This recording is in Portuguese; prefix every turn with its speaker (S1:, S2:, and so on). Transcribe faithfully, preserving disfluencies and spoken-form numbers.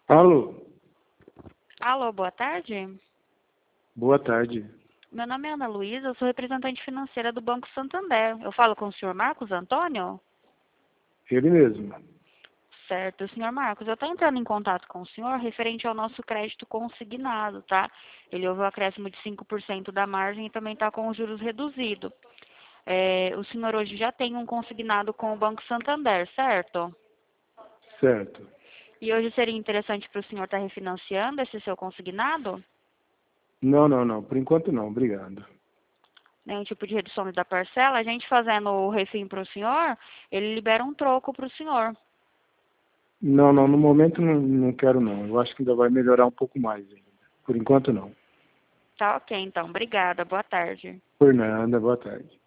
S1: Alô,
S2: Alô, boa tarde.
S1: boa tarde.
S2: Meu nome é Ana Luísa, eu sou representante financeira do Banco Santander. Eu falo com o senhor Marcos Antônio?
S1: Ele mesmo.
S2: Certo, senhor Marcos, eu estou entrando em contato com o senhor referente ao nosso crédito consignado, tá? Ele houve um acréscimo de cinco por cento da margem e também está com os juros reduzidos. É, o senhor hoje já tem um consignado com o Banco Santander, certo?
S1: Certo.
S2: E hoje seria interessante para o senhor estar refinanciando esse seu consignado?
S1: Não, não, não. Por enquanto não. Obrigado.
S2: Nenhum tipo de redução da parcela. A gente fazendo o refim para o senhor, ele libera um troco para o senhor.
S1: Não, não. No momento não, não quero não. Eu acho que ainda vai melhorar um pouco mais ainda. Por enquanto não.
S2: Tá ok, então. Obrigada. Boa tarde.
S1: Por nada. Boa tarde.